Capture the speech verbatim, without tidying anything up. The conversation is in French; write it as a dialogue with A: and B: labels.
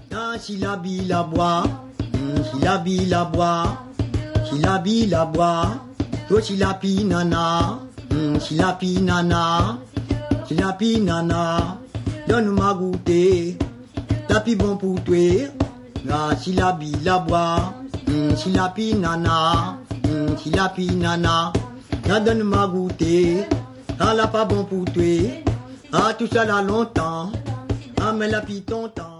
A: Ah, si la bille la bois, si la bille la bois, si la bille la bois, toi si la pi nana, si la pi nana, si la pi nana, donne-moi goûter, la pi bon pour toi, ah, si la bille la bois, si la pi nana, si la pi nana, donne-moi goûter, ah, la pas bon pour toi, ah, tout ça là longtemps, ah, mais la pi ton temps.